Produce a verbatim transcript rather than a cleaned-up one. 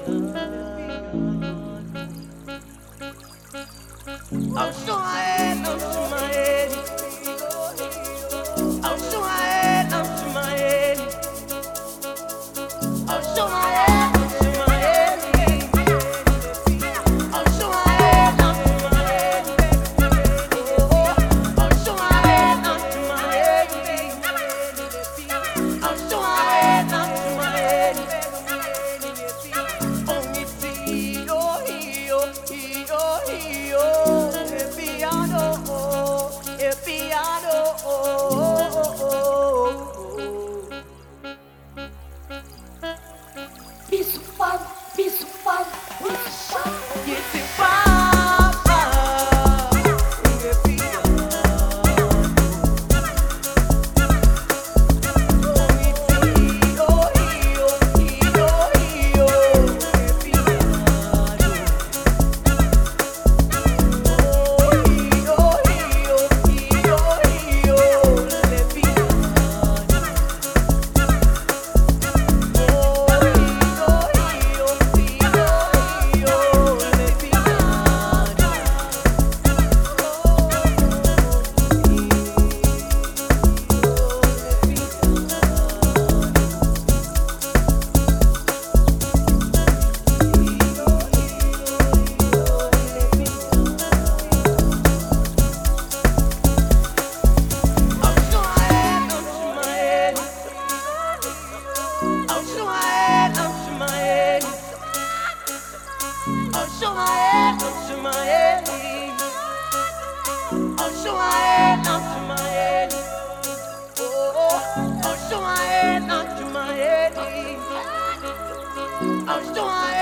I'm so high, I'm to my head. I'm so high, I'm to my head. I'm so high, I'm to my head. I'm so high, I'm to my head. I'm so high, I'm to my head. I'm so high, I'm to my head. Only see your hero, hero, hero. Piano, a piano. Piso fado, piso fado, piso fado. Esse papa, é piano. Only see your hero, hero, hero. É piano. I'll show my head, I'll show my head. I'll show my head, I'll show my head. Oh, I'll show my head, I'll show my head. I'll show my